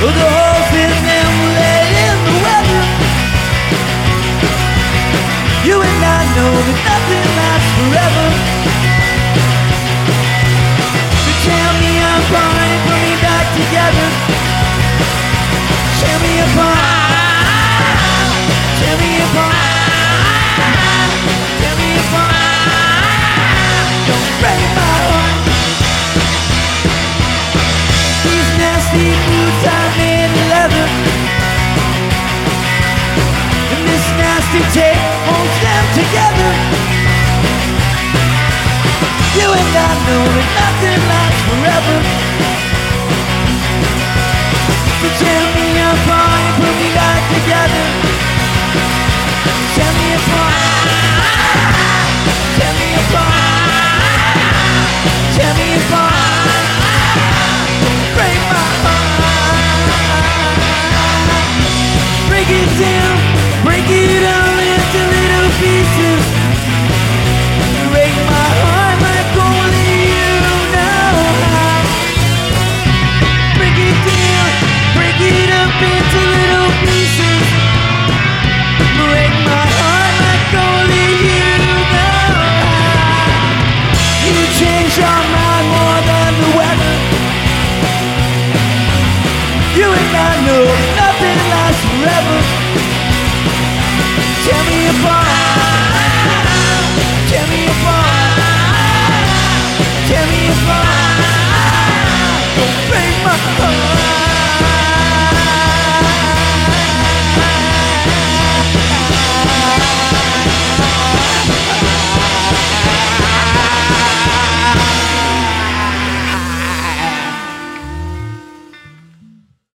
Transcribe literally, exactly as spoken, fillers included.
the holes in them lay in the weather. You and I know that nothing lasts forever. So tell me apart and put me back together. Tear me apart. Tear me apart. Tear me apart. Don't break my heart. These nasty boots are made of leather, and this nasty tape holds them together. You and I know that nothing lasts forever.